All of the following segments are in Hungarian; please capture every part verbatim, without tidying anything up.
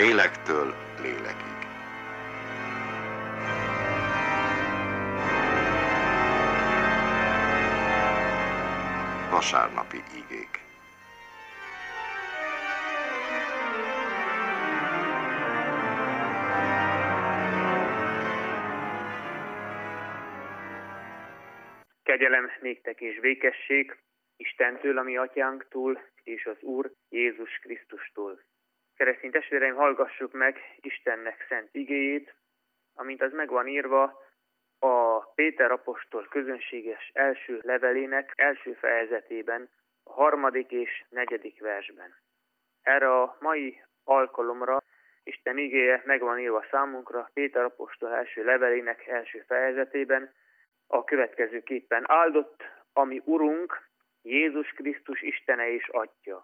lélektől lélekig. Vasárnapi igék. Kegyelem néktek és békesség Istentől, a mi atyánktól, és az Úr Jézus Krisztustól. Keresztény testvéreim, hallgassuk meg Istennek szent igéjét, amint az meg van írva a Péter apostol közönséges első levelének első fejezetében, a harmadik és negyedik versben. Erre a mai alkalomra Isten igéje meg van írva számunkra Péter apostol első levelének első fejezetében, a következőképpen: áldott a mi Urunk, Jézus Krisztus Istene és Atya,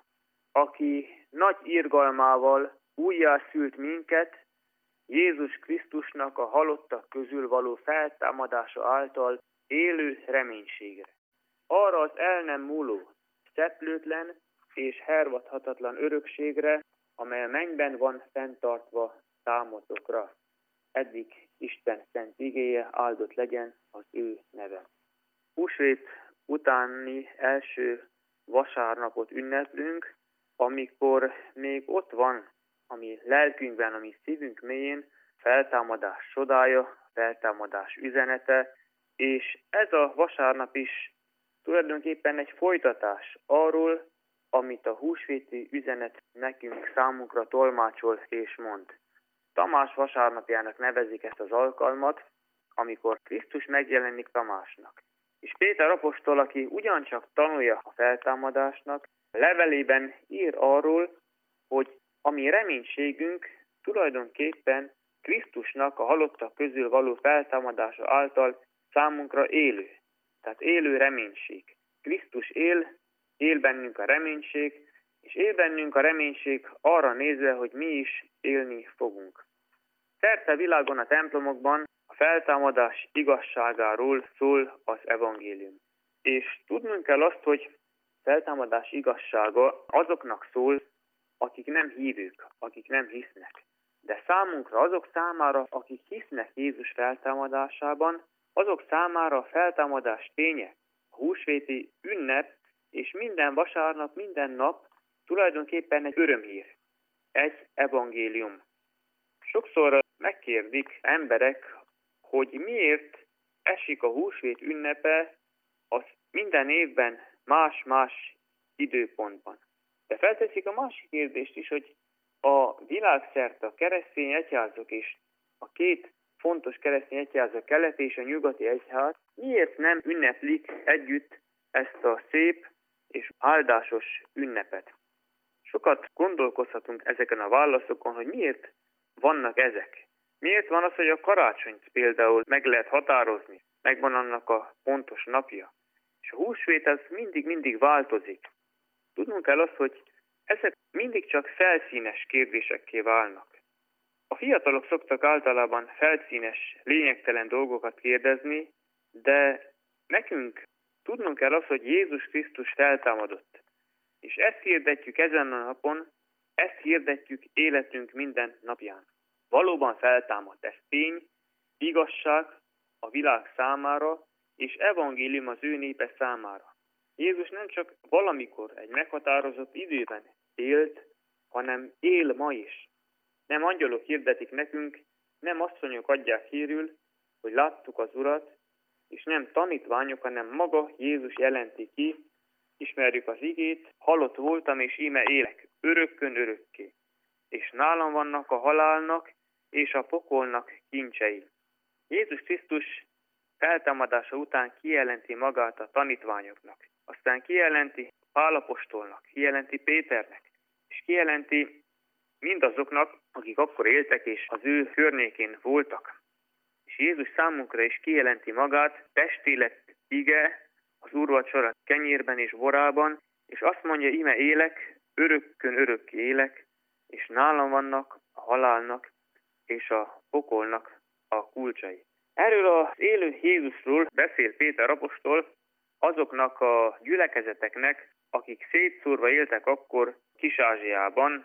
aki nagy irgalmával újjászült minket Jézus Krisztusnak a halottak közül való feltámadása által élő reménységre. Arra az el nem múló, szeplőtlen és hervadhatatlan örökségre, amely a mennyben van fenntartva számotokra. Eddig Isten szent igéje, áldott legyen az ő neve. Húsvét utáni első vasárnapot ünneplünk, amikor még ott van a mi lelkünkben, a mi szívünk mélyén feltámadás csodája, feltámadás üzenete, és ez a vasárnap is tulajdonképpen egy folytatás arról, amit a húsvéti üzenet nekünk, számunkra tolmácsol és mond. Tamás vasárnapjának nevezik ezt az alkalmat, amikor Krisztus megjelenik Tamásnak. És Péter apostol, aki ugyancsak tanulja a feltámadásnak, levelében ír arról, hogy a mi reménységünk tulajdonképpen Krisztusnak a halottak közül való feltámadása által számunkra élő. Tehát élő reménység. Krisztus él, él bennünk a reménység, és él bennünk a reménység arra nézve, hogy mi is élni fogunk. Szerte világon a templomokban a feltámadás igazságáról szól az evangélium. És tudnunk kell azt, hogy feltámadás igazsága azoknak szól, akik nem hívők, akik nem hisznek. De számunkra, azok számára, akik hisznek Jézus feltámadásában, azok számára a feltámadás ténye, a húsvéti ünnep, és minden vasárnap, minden nap tulajdonképpen egy örömhír, egy evangélium. Sokszor megkérdik emberek, hogy miért esik a húsvét ünnepe az minden évben más-más időpontban. De felteszik a másik kérdést is, hogy a világszerte a keresztény egyházak és a két fontos keresztény egyház, a keleti és a nyugati egyház miért nem ünneplik együtt ezt a szép és áldásos ünnepet. Sokat gondolkozhatunk ezeken a válaszokon, hogy miért vannak ezek. Miért van az, hogy a karácsonyt például meg lehet határozni, megvan annak a pontos napja. És a húsvét az mindig-mindig változik. Tudnunk kell azt, hogy ezek mindig csak felszínes kérdésekké válnak. A fiatalok szoktak általában felszínes, lényegtelen dolgokat kérdezni, de nekünk tudnunk kell azt, hogy Jézus Krisztus feltámadott. És ezt hirdetjük ezen a napon, ezt hirdetjük életünk minden napján. Valóban feltámadt, ez tény, igazság a világ számára, és evangélium az ő népe számára. Jézus nem csak valamikor, egy meghatározott időben élt, hanem él ma is. Nem angyalok hirdetik nekünk, nem asszonyok adják hírül, hogy láttuk az Urat, és nem tanítványok, hanem maga Jézus jelenti ki, ismerjük az igét, halott voltam, és íme élek, örökkön örökké. És nálam vannak a halálnak és a pokolnak kincsei. Jézus Krisztus feltámadása után kijelenti magát a tanítványoknak. Aztán kijelenti Pál apostolnak, kijelenti Péternek, és kijelenti mindazoknak, akik akkor éltek és az ő környékén voltak. És Jézus számunkra is kijelenti magát, testé lett ige az úrvacsora kenyérben és borában, és azt mondja, íme élek, örökkön örökké élek, és nálam vannak a halálnak és a pokolnak a kulcsai. Erről az élő Jézusról beszél Péter apostol azoknak a gyülekezeteknek, akik szétszórva éltek akkor Kis-Ázsiában,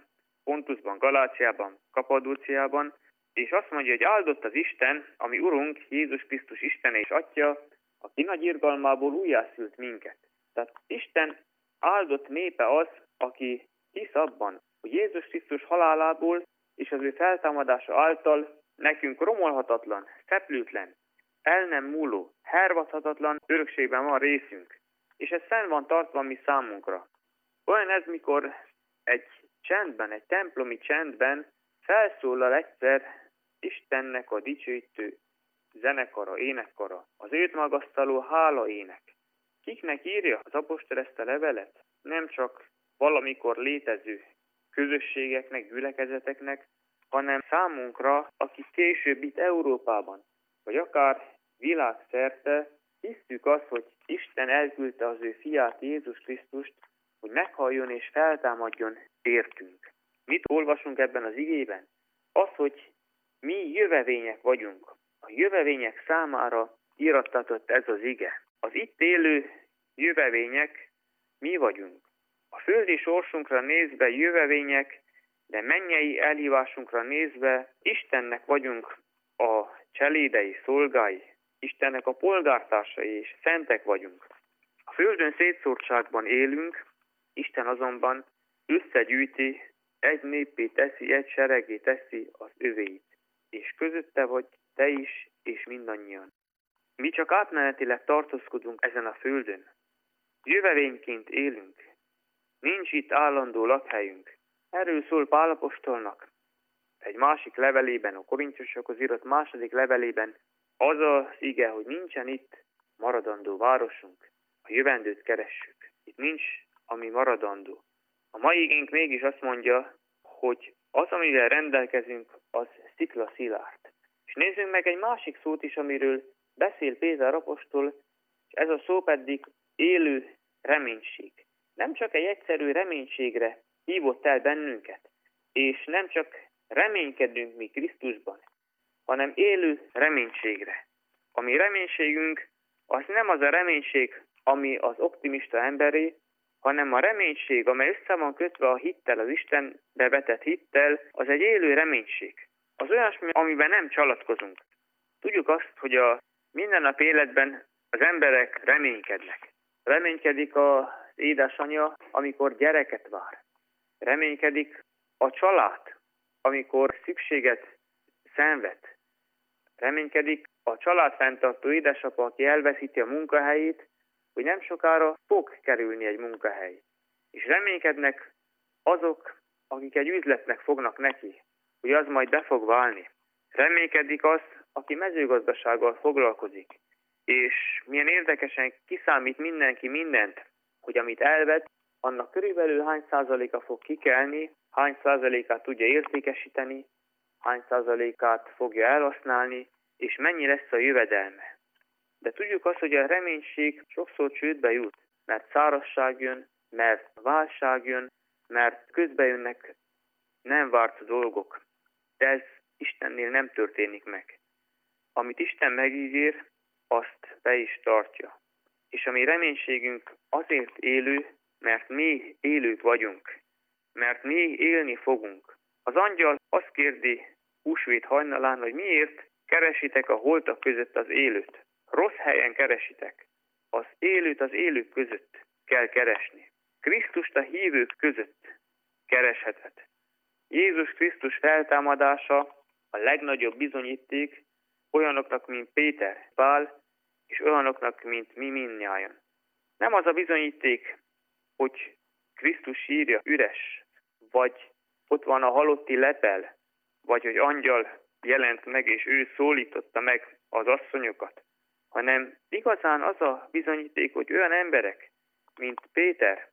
Pontusban, Galáciában, Kapadóciában, és azt mondja, hogy áldott az Isten, ami Urunk, Jézus Krisztus Istene és Atya, aki nagy irgalmából újjászült minket. Tehát Isten áldott népe az, aki hisz abban, hogy Jézus Krisztus halálából és az ő feltámadása által nekünk romolhatatlan, szeplőtlen, el nem múló, hervadhatatlan örökségben van részünk. És ez fenn van tartva mi számunkra. Olyan ez, mikor egy csendben, egy templomi csendben felszólal egyszer Istennek a dicsőítő zenekara, énekkara, az őt magasztaló hála ének. Kiknek írja az apostol ezt a levelet? Nem csak valamikor létező közösségeknek, gyülekezeteknek, hanem számunkra, akik később itt Európában, vagy akár világszerte hisztük azt, hogy Isten elküldte az ő fiát, Jézus Krisztust, hogy meghalljon és feltámadjon értünk. Mit olvasunk ebben az igében? Az, hogy mi jövevények vagyunk. A jövevények számára írattatott ez az ige. Az itt élő jövevények mi vagyunk. A földi sorsunkra nézve jövevények, de mennyei elhívásunkra nézve Istennek vagyunk a cselédei, szolgái. Istennek a polgártársai és szentek vagyunk. A földön szétszórtságban élünk, Isten azonban összegyűjti, egy néppé teszi, egy seregé teszi az övéit. És közötte vagy te is, és mindannyian. Mi csak átmenetileg tartózkodunk ezen a földön. Jövevényként élünk. Nincs itt állandó lakhelyünk. Erről szól Pál apostolnak. Egy másik levelében, a Korintusokhoz írott második levelében az az ige, hogy nincsen itt maradandó városunk. A jövendőt keressük. Itt nincs, ami maradandó. A mai igénk mégis azt mondja, hogy az, amivel rendelkezünk, az sziklaszilárd. És nézzünk meg egy másik szót is, amiről beszél Péter apostol, és ez a szó pedig élő reménység. Nem csak egy egyszerű reménységre hívott el bennünket, és nem csak reménykedünk mi Krisztusban, hanem élő reménységre. A mi reménységünk az nem az a reménység, ami az optimista emberé, hanem a reménység, amely össze van kötve a hittel, az Istenbe vetett hittel, az egy élő reménység. Az olyasmi, amiben nem csalatkozunk. Tudjuk azt, hogy a mindennap életben az emberek reménykednek. Reménykedik az édesanyja, amikor gyereket vár. Reménykedik a család, amikor szükséget szenved. Reménykedik a családfenntartó édesapa, aki elveszíti a munkahelyét, hogy nem sokára fog kerülni egy munkahely. És reménykednek azok, akik egy üzletnek fognak neki, hogy az majd be fog válni. Reménykedik az, aki mezőgazdasággal foglalkozik. És milyen érdekesen kiszámít mindenki mindent, hogy amit elvett, annak körülbelül hány százaléka fog kikelni, hány százalékát tudja értékesíteni, hány százalékát fogja elhasználni, és mennyi lesz a jövedelme. De tudjuk azt, hogy a reménység sokszor csődbe jut, mert szárazság jön, mert válság jön, mert közbe jönnek nem várt dolgok. De ez Istennél nem történik meg. Amit Isten megígér, azt be is tartja. És a mi reménységünk azért élő, mert mi élők vagyunk, mert mi élni fogunk. Az angyal azt kérdi húsvét hajnalán, hogy miért keresitek a holtak között az élőt. Rossz helyen keresitek. Az élőt az élők között kell keresni. Krisztust a hívők között keresheted. Jézus Krisztus feltámadása a legnagyobb bizonyíték olyanoknak, mint Péter, Pál, és olyanoknak, mint mi mindnyájan. Nem az a bizonyíték, hogy Krisztus sírja üres, vagy ott van a halotti lepel, vagy hogy angyal jelent meg, és ő szólította meg az asszonyokat, hanem igazán az a bizonyíték, hogy olyan emberek, mint Péter,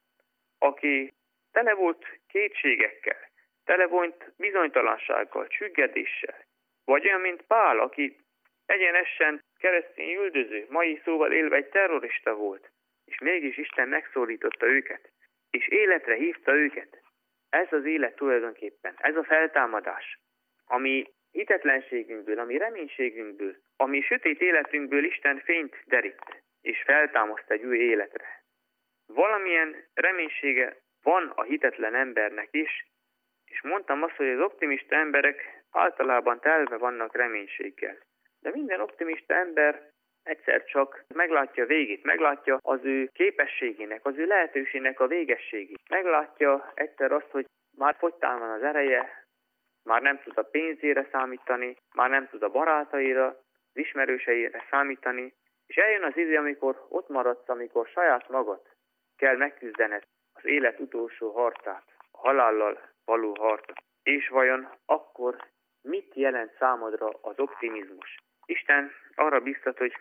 aki tele volt kétségekkel, tele volt bizonytalansággal, csüggedéssel, vagy olyan, mint Pál, aki egyenesen keresztény üldöző, mai szóval élve egy terrorista volt, és mégis Isten megszólította őket, és életre hívta őket. Ez az élet tulajdonképpen, ez a feltámadás, ami hitetlenségünkből, ami reménységünkből, ami sötét életünkből Isten fényt derít, és feltámaszt egy új életre. Valamilyen reménysége van a hitetlen embernek is, És mondtam azt, hogy az optimista emberek általában telve vannak reménységgel. De minden optimista ember egyszer csak meglátja a végét, meglátja az ő képességének, az ő lehetőségének a végességét. Meglátja egyszer azt, hogy már fogytán van az ereje, már nem tud a pénzére számítani, már nem tud a barátaira, az ismerőseire számítani, és eljön az idő, amikor ott maradsz, amikor saját magad kell megküzdened az élet utolsó harcát, a halállal való harcot. És vajon akkor mit jelent számodra az optimizmus? Isten arra biztat, hogy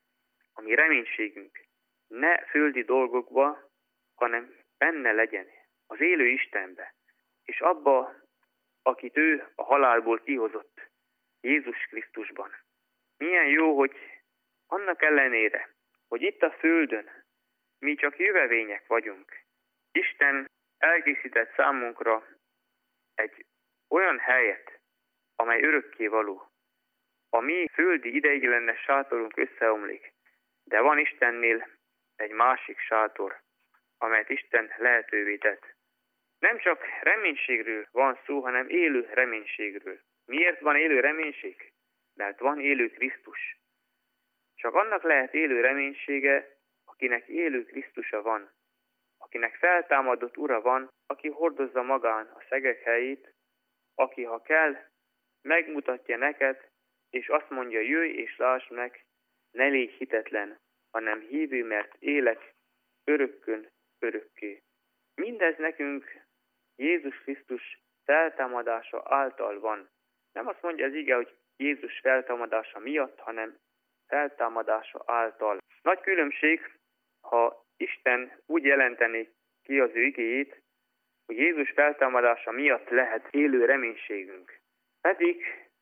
a mi reménységünk ne földi dolgokba, hanem benne legyen, az élő Istenbe, és abba, akit ő a halálból kihozott, Jézus Krisztusban. Milyen jó, hogy annak ellenére, hogy itt a földön mi csak jövevények vagyunk, Isten elkészített számunkra egy olyan helyet, amely örökkévaló. A mi földi ideiglenes sátorunk összeomlik, de van Istennél egy másik sátor, amelyet Isten lehetővé tett. Nem csak reménységről van szó, hanem élő reménységről. Miért van élő reménység? Mert van élő Krisztus. Csak annak lehet élő reménysége, akinek élő Krisztusa van, akinek feltámadott Ura van, aki hordozza magán a szegek helyét, aki, ha kell, megmutatja neked, és azt mondja, jöjj és lásd meg, ne légy hitetlen, hanem hívő, mert élek örökkön örökké. Mindez nekünk Jézus Krisztus feltámadása által van. Nem azt mondja az ige, hogy Jézus feltámadása miatt, hanem feltámadása által. Nagy különbség, ha Isten úgy jelenteni ki az ő igéjét, hogy Jézus feltámadása miatt lehet élő reménységünk. Pedig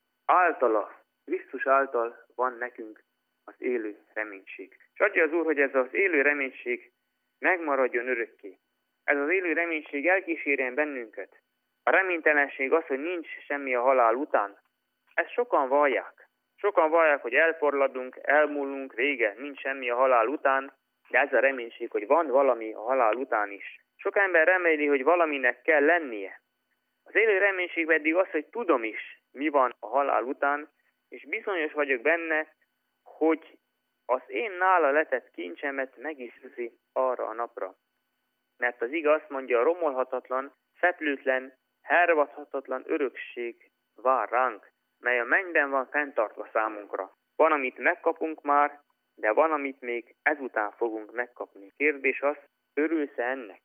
általa, Krisztus által van nekünk az élő reménység. És adja az Úr, hogy ez az élő reménység megmaradjon örökké. Ez az élő reménység elkísérjen bennünket. A reménytelenség az, hogy nincs semmi a halál után. Ezt sokan vallják. Sokan vallják, hogy elforladunk, elmúlunk, vége, nincs semmi a halál után, de ez a reménység, hogy van valami a halál után is. Sok ember reméli, hogy valaminek kell lennie. Az élő reménység pedig az, hogy tudom is, mi van a halál után, és bizonyos vagyok benne, hogy az én nála letett kincsemet meg is viszi arra a napra. Mert az ige azt mondja, a romolhatatlan, szeplőtlen, hervadhatatlan örökség vár ránk, mely a mennyben van fenntartva számunkra. Van, amit megkapunk már, de van, amit még ezután fogunk megkapni. Kérdés az, örülsz-e ennek?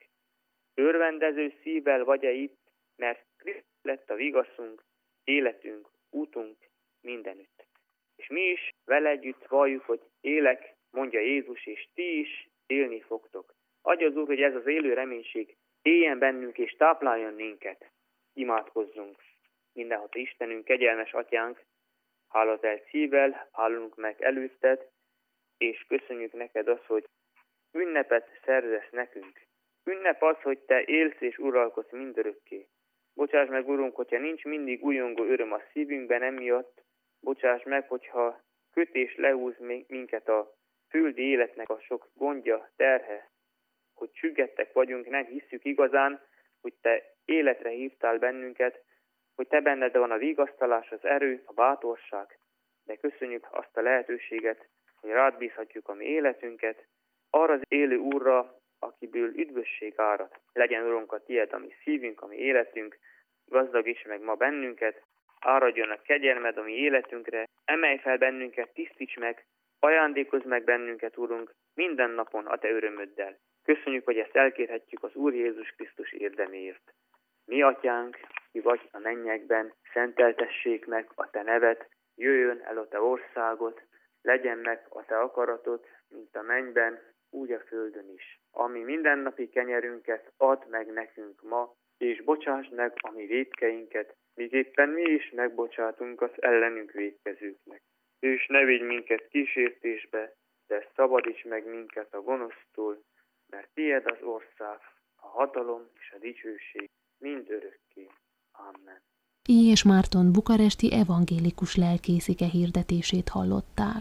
Örvendező szívvel vagy-e itt, mert Krisztus lett a vigaszunk, életünk, útunk mindenütt. És mi is vele együtt valljuk, hogy élek, mondja Jézus, és ti is élni fogtok. Adja az Úr, hogy ez az élő reménység éljen bennünk és tápláljon minket. Imádkozzunk. Mindenható Istenünk, kegyelmes Atyánk, hálátelt szívvel hálunk meg előtted, és köszönjük neked azt, hogy ünnepet szerzesz nekünk. Ünnep az, hogy te élsz és uralkodsz mindörökké. Bocsáss meg, Urunk, hogyha nincs mindig újongó öröm a szívünkben emiatt, bocsáss meg, hogyha kötés lehúz minket a földi életnek a sok gondja, terhe, hogy csüggettek vagyunk, nem hisszük igazán, hogy te életre hívtál bennünket, hogy te benned van a vigasztalás, az erő, a bátorság, de köszönjük azt a lehetőséget, hogy rád bízhatjuk a mi életünket, arra az élő Úrra, akiből üdvösség árad. Legyen, Urunk, a tiéd, a mi szívünk, a mi életünk, gazdagíts meg ma bennünket, áradjon a kegyelmed a mi életünkre, emelj fel bennünket, tisztíts meg, ajándékozz meg bennünket, Urunk, minden napon a te örömöddel. Köszönjük, hogy ezt elkérhetjük az Úr Jézus Krisztus érdeméért. Mi, Atyánk, ki vagy a mennyekben, szenteltessék meg a te neved, jöjjön el a te országod, legyen meg a te akaratod, mint a mennyben, úgy a földön is. Ami mindennapi kenyerünket add meg nekünk ma, és bocsásd meg a mi vétkeinket, miképpen mi is megbocsátunk az ellenünk vétkezőknek. És ne vigy minket kísértésbe, de szabadíts meg minket a gonosztól, mert tiéd az ország, a hatalom és a dicsőség mind örökké. Amen. I. és Márton bukaresti evangélikus lelkészike hirdetését hallották.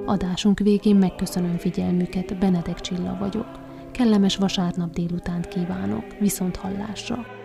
Adásunk végén megköszönöm figyelmüket, Benedek Csilla vagyok. Kellemes vasárnap délutánt kívánok, viszont hallásra!